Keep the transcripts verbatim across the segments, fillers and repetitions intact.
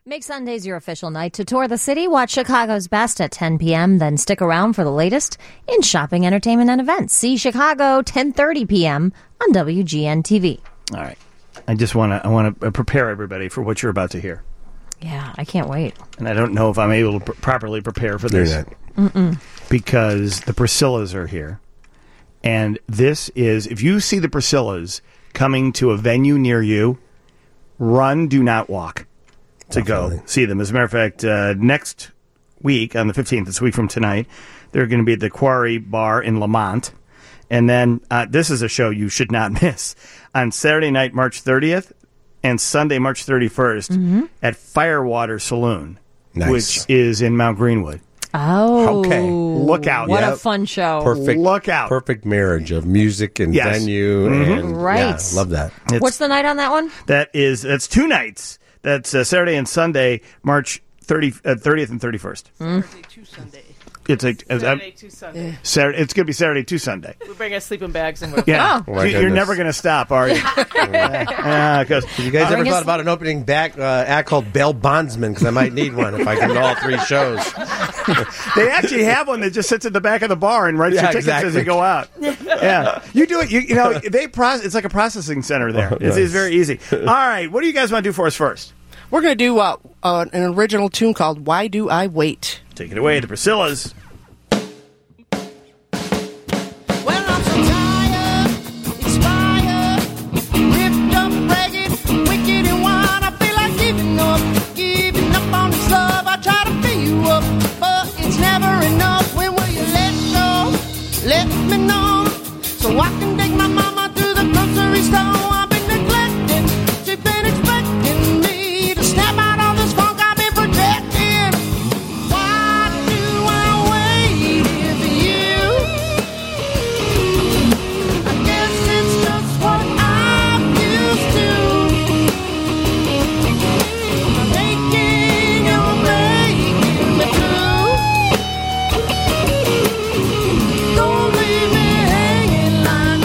Make Sundays your official night to tour the city. Watch Chicago's best at ten p.m. Then stick around for the latest in shopping, entertainment, and events. See Chicago ten thirty p.m. on W G N T V. All right. I just want to I want to prepare everybody for what you're about to hear. Yeah, I can't wait. And I don't know if I'm able to pr- properly prepare for this. Mm-mm. Because the Priscillas are here. And this is, if you see the Priscillas coming to a venue near you, run, do not walk to Definitely. go see them. As a matter of fact, uh, next week, on the fifteenth, this week from tonight, they're going to be at the Quarry Bar in Lamont. And then uh, this is a show you should not miss. On Saturday night, March thirtieth, and Sunday, March thirty-first, mm-hmm. at Firewater Saloon, nice. which is in Mount Greenwood. Oh. Okay. Look out. What yep. a fun show. Perfect. Look out. Perfect marriage of music and yes. venue. Mm-hmm. and Right. Yeah, love that. It's, What's the night on that one? That is, that's two nights. That's uh, Saturday and Sunday, March thirtieth, uh, thirtieth and thirty-first. Mm. Saturday to Sunday. It's like Saturday to Sunday. Saturday, it's going to be Saturday to Sunday. We bring our sleeping bags and we're yeah. Oh. You, you're never going to stop, are you? yeah, Have you guys uh, ever thought about an opening back uh, act called Bail Bondsman? Because I might need one if I can do all three shows. They actually have one that just sits at the back of the bar and writes Yeah, your tickets exactly. as you go out. Yeah, you do it. You, you know, they process. It's like a processing center there. Oh, it's, nice. it's very easy. All right, what do you guys want to do for us first? We're going to do uh, uh, an original tune called Why Do I Wait? Take it away, the Priscillas. Well, I'm so tired, expired, ripped up, ragged, wicked and wild. I feel like giving up, giving up on this love. I try to fill you up, but it's never enough. When will you let go? Let me know, so I can take my mama to the grocery store. I've been neglecting, she's been expecting me to snap out all this funk I've been projecting. Why do I wait for you? I guess it's just what I'm used to. I'm making your making me blue. Don't leave me hanging like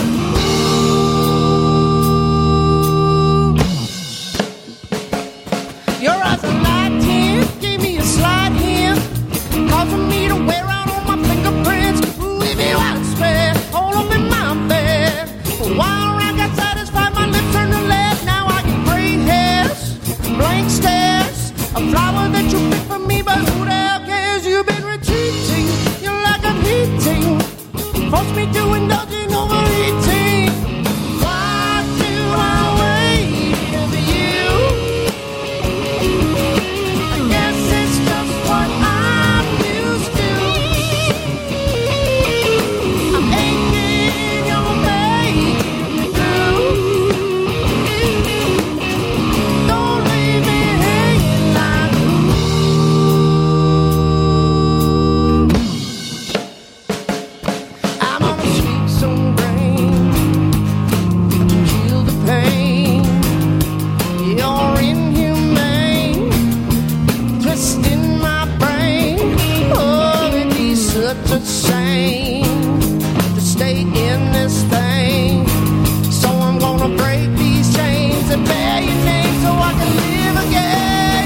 ooh. Your eyes are lighting, gave me a slight hint, causing me to wear out all my fingerprints. Ooh, if you I swear, all up in my bed. For a while I got satisfied, my lips turned to lead. Now I get gray hairs, blank stares, a flower that you picked for me, but who the hell cares? You've been retreating, you're like I'm heating, force me to indulge in overeating. Why do I wait for you? I guess it's just what I'm used to. I'm aching, you're making me blue. Don't leave me hanging like ooh. I'm on a sweet some brain to kill the pain. You're inhumane, twisting my brain. Oh, it'd be such a shame to stay in this thing. So I'm gonna break these chains and bear your name so I can live again.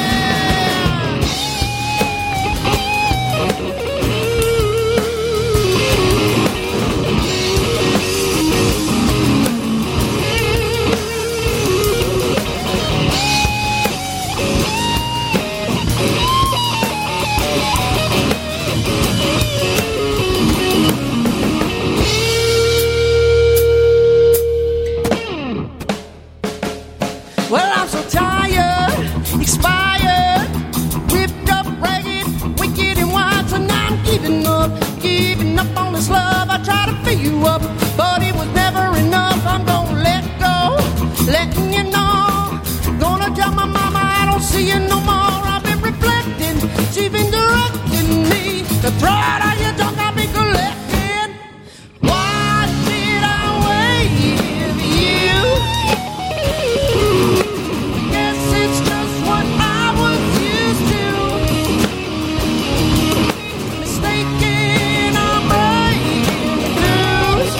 Well, I'm so tired, expired, ripped up, ragged, wicked and wild. So now I'm giving up, giving up on this love. I try to fill you up, but it was never enough. I'm gonna let go, letting you know. Gonna tell my mama I don't see you no more. I've been reflecting, she's been directing me to throw out all your junk I've been collecting. Why did I wait for you? Guess it's just what I was used to. Mistaken, I'm breaking the news.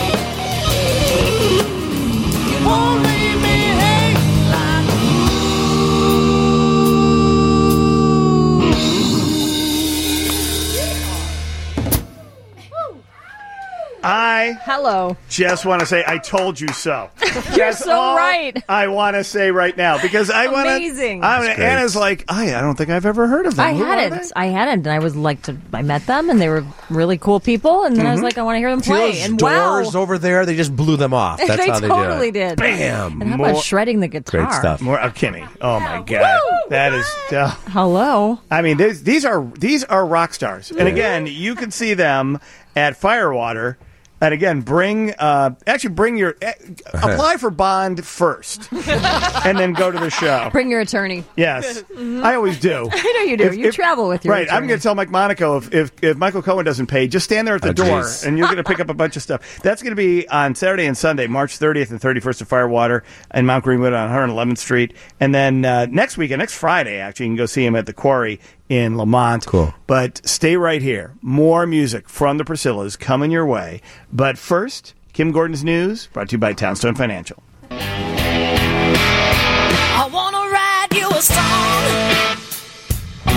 You won't leave me hanging like ooh. I Hello. just want to say I told you so. You're That's so all right. I want to say right now because I want to. Amazing. Anna's like, I, I don't think I've ever heard of them. I Who are hadn't. they? I hadn't. And I was like, to, I met them, and they were really cool people. And then I was like, I want to hear them See play. those And doors wow, over there? They just blew them off. That's they how they totally do it. did. Bam. And how More- about shredding the guitar? Great stuff. More of Kimmy. Oh my God, that is. Uh, Hello. I mean, these, these are these are rock stars, and again, you can see them at Firewater. And again, bring uh, actually bring your uh, apply for bond first, and then go to the show. Bring your attorney. Yes, I always do. I know you do. You travel with your right. I'm attorney. going to tell Mike Monaco if, if if Michael Cohen doesn't pay, just stand there at the Oh, door, geez. and you're going to pick up a bunch of stuff. That's going to be on Saturday and Sunday, March thirtieth and thirty-first at Firewater and Mount Greenwood on one eleventh Street, and then uh, next weekend, next Friday, actually, you can go see him at the Quarry in Lamont. Cool. But stay right here. More music from the Priscillas coming your way. But first, Kim Gordon's News, brought to you by Townstone Financial. I wanna write you a song.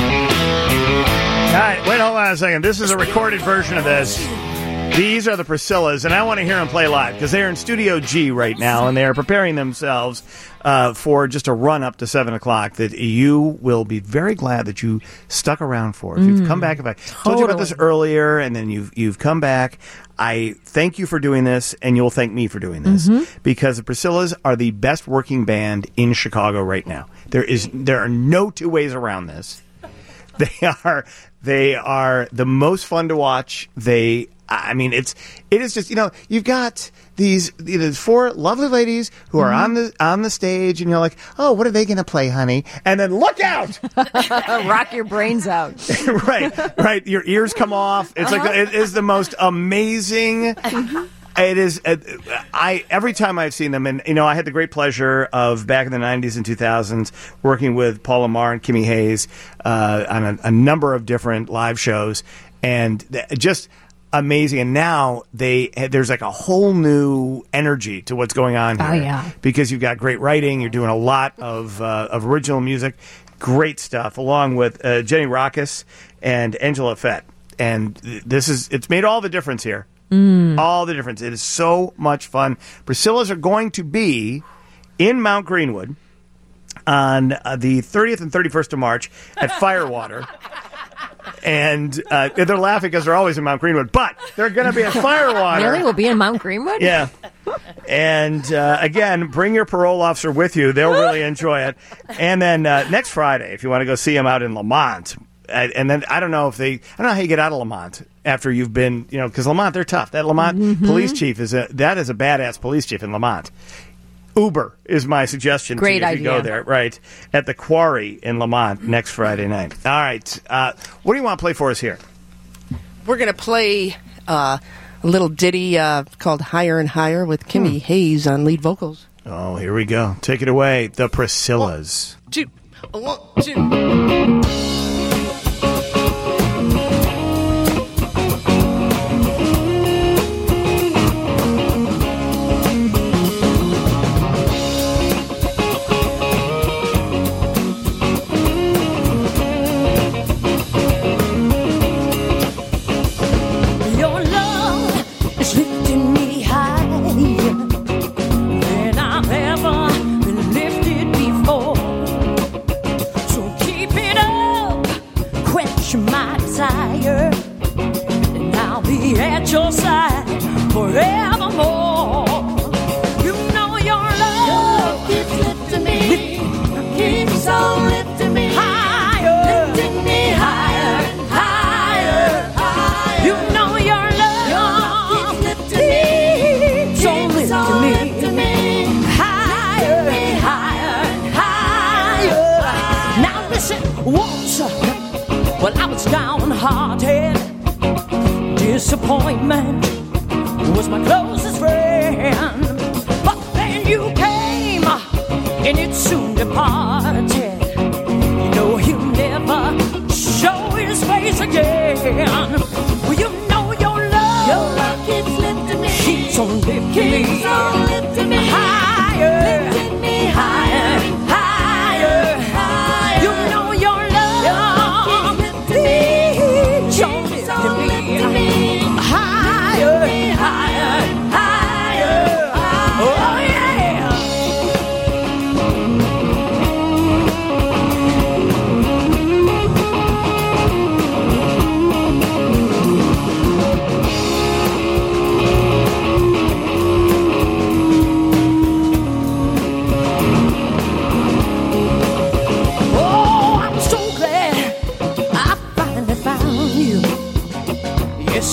All right, wait, hold on a second. This is a recorded version of this. These are the Priscillas, and I want to hear them play live because they are in Studio G right now, and they are preparing themselves uh, for just a run up to seven o'clock that you will be very glad that you stuck around for. If you've come back, if I told you about this earlier, and then you've you've come back, I thank you for doing this, and you'll thank me for doing this because the Priscillas are the best working band in Chicago right now. There is there are no two ways around this. They are they are the most fun to watch. They. I mean, it's it is just, you know, you've got these you know, four lovely ladies who are on the on the stage, and you're like, oh, what are they going to play, honey? And then look out, Rock your brains out. right, right, your ears come off. It's like it is the most amazing. It is. Uh, I every time I've seen them, and you know, I had the great pleasure of back in the nineties and two thousands working with Paul Lamar and Kimmy Hayes uh, on a, a number of different live shows, and th- just. Amazing, and now they there's like a whole new energy to what's going on here. Oh, yeah. Because you've got great writing, you're doing a lot of uh, of original music, great stuff, along with uh, Jenny Rockus and Angela Fett, and th- this is it's made all the difference here. Mm. All the difference. It is so much fun. Priscillas are going to be in Mount Greenwood on uh, the thirtieth and thirty-first of March at Firewater. And uh, they're laughing because they're always in Mount Greenwood, but they're going to be at Firewater. Really? We'll be in Mount Greenwood? Yeah. And uh, again, bring your parole officer with you. They'll really enjoy it. And then uh, next Friday, if you want to go see them out in Lamont, uh, and then I don't know if they, I don't know how you get out of Lamont after you've been, you know, because Lamont, they're tough. That Lamont Mm-hmm. police chief is a, that is a badass police chief in Lamont. Uber is my suggestion Great to you if you idea. go there, right, at the Quarry in Lamont next Friday night. All right. Uh, what do you want to play for us here? We're going to play uh, a little ditty uh, called Higher and Higher with Kimmy Hayes on lead vocals. Oh, here we go. Take it away. The Priscillas. Two, one, two. Your love is lifting me higher than I've ever been lifted before. So keep it up, quench my desire, and I'll be at your side forevermore. You know your love keeps lifting me, keeps on lifting me higher, lifting me higher and higher, higher. You know your love keeps lifting me, so lifting me higher, higher and higher. Now listen, once well I was downhearted, disappointment was my closest friend, but then you came and it soon departed. You know he'll never show his face again. Well, you know your love, your love keeps lifting me, keeps on lifting keeps me, on lifting me higher, lifting me higher, higher, higher. You know your love, keeps lifting me, keeps on lifting me higher, higher,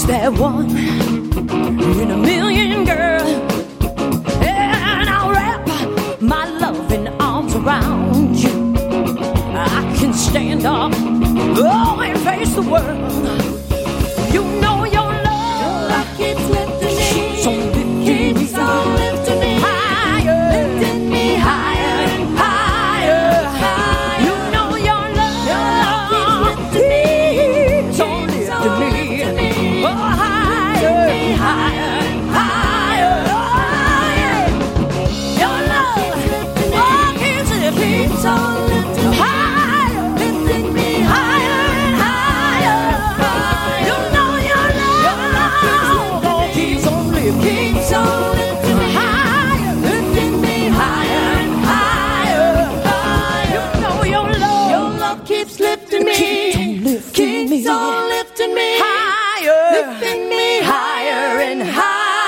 just that one in a million, girl. And I'll wrap my loving arms around you. I can stand up, oh, and face the world. You know your love, your love keeps lifting me, keeps on lifting keeps me, on lifting me higher, lifting me higher and higher, higher. You know your love, your love keeps lifting me, keeps on lifting me, me, oh, higher, me higher and higher, higher. Your love, oh, keeps lifting, keeps on lifting me higher, lifting me higher and higher, higher. You know your love, your love, oh, keeps on lifting, keeps on lifting me higher, lifting me higher and higher, higher. You know your love, your love keeps lifting me, keeps on lifting me, keeps on lifting me higher, lifting me higher and higher.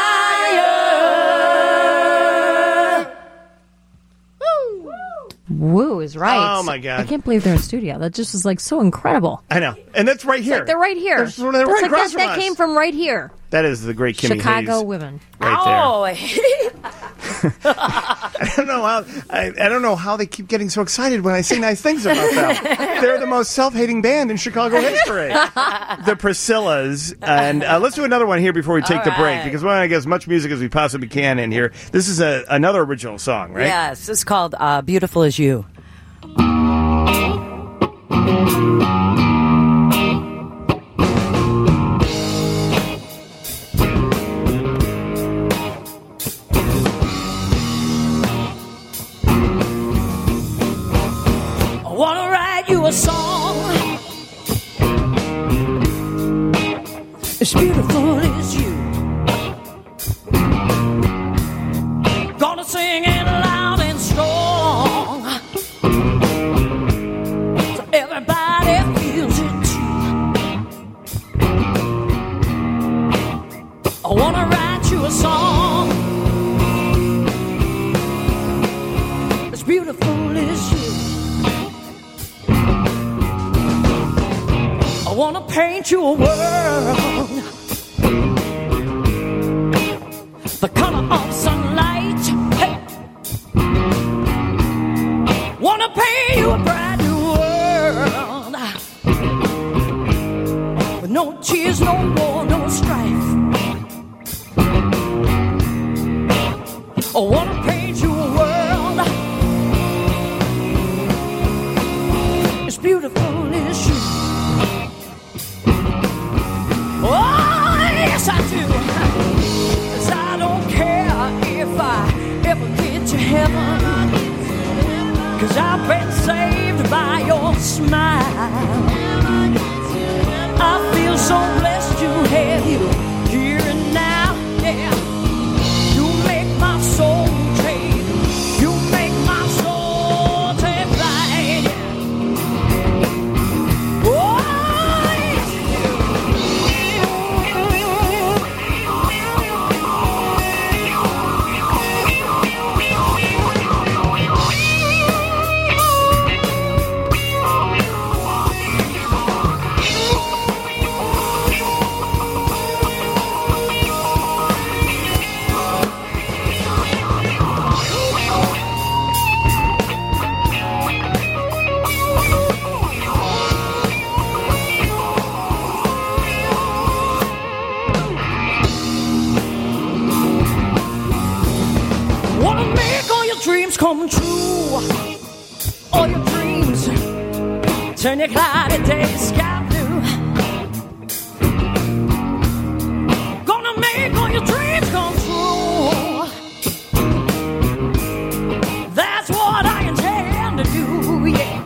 Woo is right. Oh, my God. I can't believe they're in studio. That just was like so incredible. I know. And that's right here. Like they're right here. That's, they're That's right like across that, from that us. came from right here. That is the great Kimmy Chicago Hayes. women. Right there. Oh, I don't know how I, I don't know how they keep getting so excited when I say nice things about them. They're the most self-hating band in Chicago history. The Priscillas. And uh, let's do another one here before we take All the break, right. because we want to get as much music as we possibly can in here. This is a, another original song, right? Yes, it's called uh, Beautiful As You. I wanna write you a song as beautiful as you. Gonna sing it loud and strong so everybody feels it too. I wanna write you a song as beautiful as you. I wanna paint you a world the color of sunlight. Hey. Wanna paint you a brand new world with no tears, no war, no strife. I wanna paint you a world as beautiful as you. Oh, yes, I do. 'Cause I don't care if I ever get to heaven. 'Cause I've been saved by your smile. I feel so blessed to have you here and now. Yeah. You make my soul take. You make my soul take flight. Oh, yes, you do. Wanna make all your dreams come true. All your dreams turn your cloudy days sky blue. Gonna make all your dreams come true. That's what I intend to do, yeah.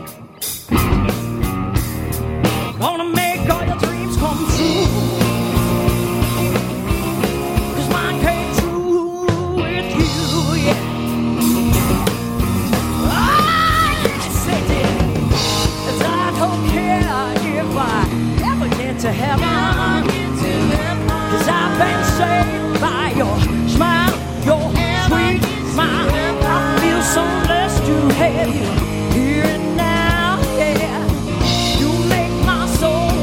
Gonna make all your dreams come true. 'Cause mine came true with you, yeah. Ah, yes, it did. 'Cause I don't care if I ever get to heaven. 'Cause I've been saved by your smile, your sweet smile. I feel so blessed to have you here and now, yeah. You make my soul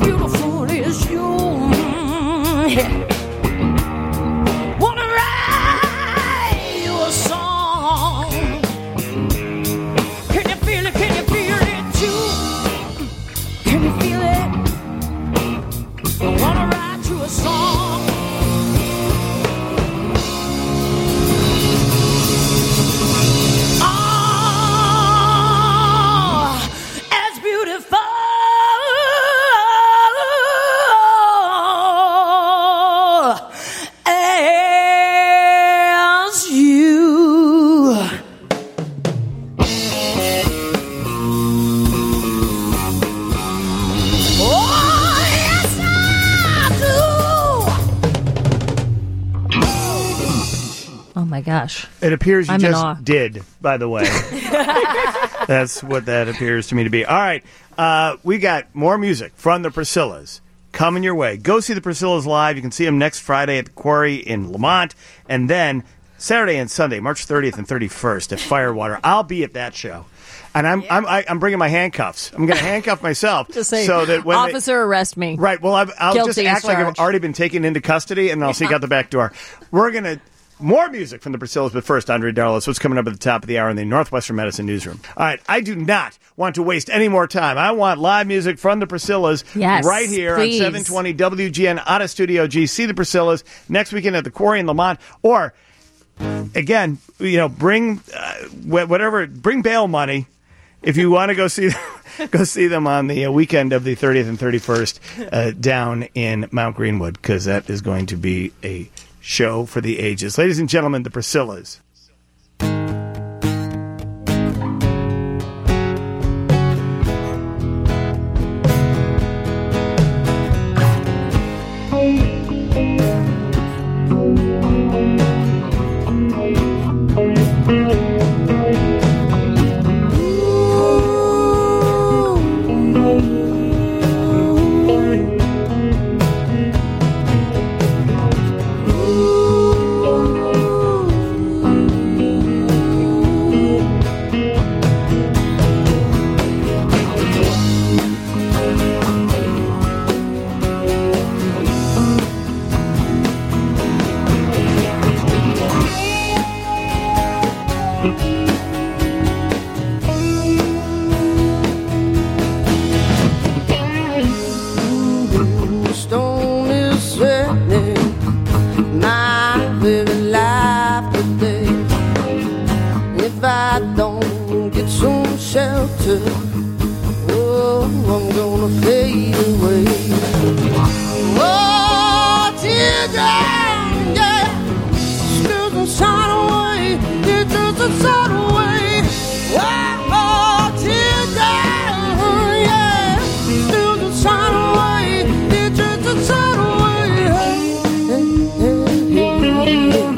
beautiful as you. Yeah. Wanna write you a song. Can you feel it? Can you feel it too? Can you feel it? I wanna write you a song. Ah, as beautiful as you. Oh, yes, I do. Oh my gosh. It appears you I'm in awe. just did, by the way. That's what that appears to me to be. All right. Uh, we got more music from the Priscillas coming your way. Go see the Priscillas live. You can see them next Friday at the Quarry in Lamont. And then Saturday and Sunday, March thirtieth and thirty-first at Firewater. I'll be at that show. And I'm I'm I, I'm bringing my handcuffs. I'm going to handcuff myself Just say, so that when they- officer, arrest me. right. Well, I've, I'll Guilty just as act like I've charged. already been taken into custody, and then I'll sneak out the back door. We're going to more music from the Priscillas, but first, Andre Darlis, what's coming up at the top of the hour in the Northwestern Medicine Newsroom. All right, I do not want to waste any more time. I want live music from the Priscillas Yes, right here please. on seven twenty W G N out of Studio G. See the Priscillas next weekend at the Quarry in Lamont, or again, you know, bring uh, wh- whatever, bring bail money if you want to go see go see them on the uh, weekend of the thirtieth and thirty-first uh, down in Mount Greenwood, because that is going to be a show for the ages. Ladies and gentlemen, the Priscillas. Stone is threatening my very life today. If I don't get some shelter, oh, I'm gonna fade away. Oh, teardrop, yeah, still the shine away. It just a shine away. Oh, teardrop, yeah, still the shine away. It just a shine away. Hey, hey, hey,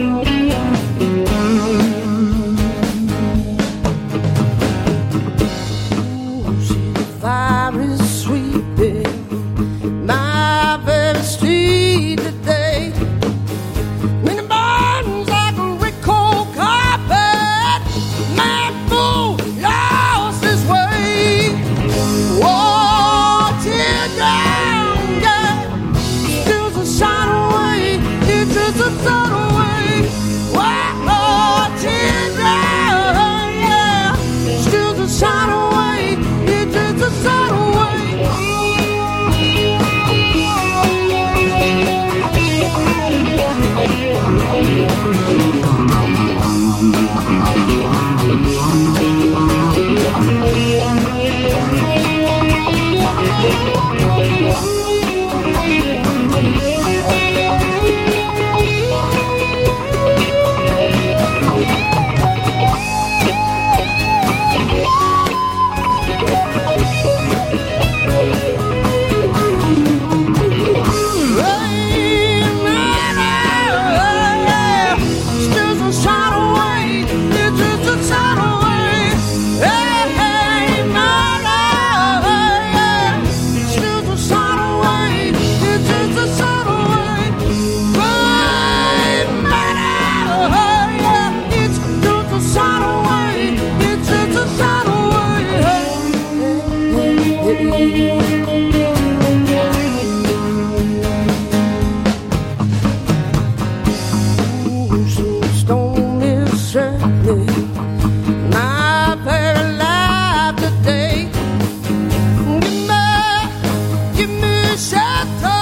Ooh, see the fire is sweeping my very street today. When it burns like a red cold carpet, my fool lost his way. Whoa, teardrop, yeah, still a shine away. It's just a shine away. Whoa, teardrop, yeah, still a shine away. It's just a shine away. shelter.